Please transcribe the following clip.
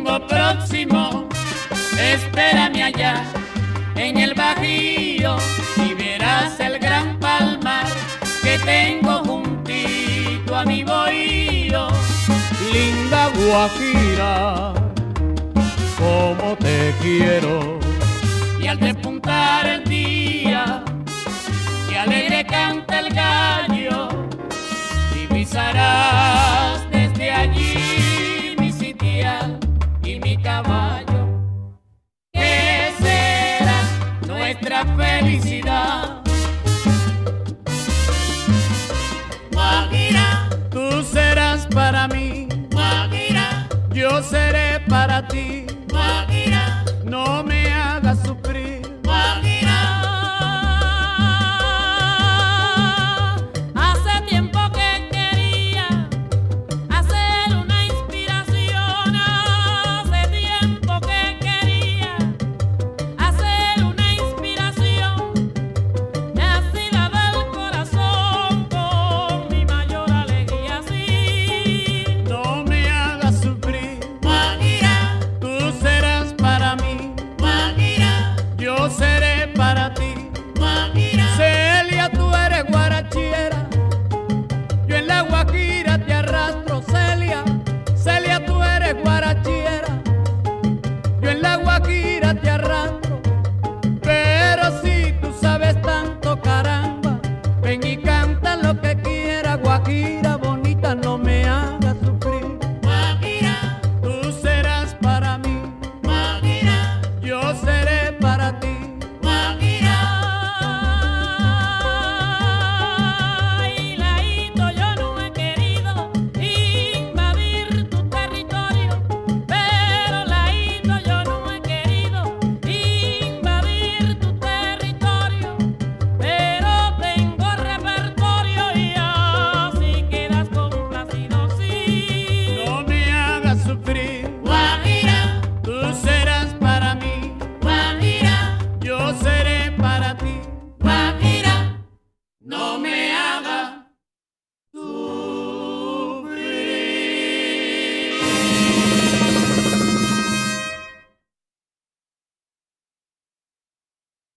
Domingo próximo, espérame allá en el Bajío y verás el gran palmar que tengo juntito a mi bohío. Linda Guajira, cómo te quiero. Y al despuntar el día, que alegre canta el gallo, divisarás desde allí mi sitial y mi caballo. ¿Qué será nuestra felicidad? Guajira, Tú serás para mí, Guajira, yo seré para ti. Guajira, No me hagas sufrir. Guajira. Hace tiempo que quería hacer una inspiración, hace tiempo que quería hacer una inspiración, nacida del corazón con mi mayor alegría, sí. No me hagas sufrir. Guajira, Tú serás para mí, Guajira, yo seré para ti.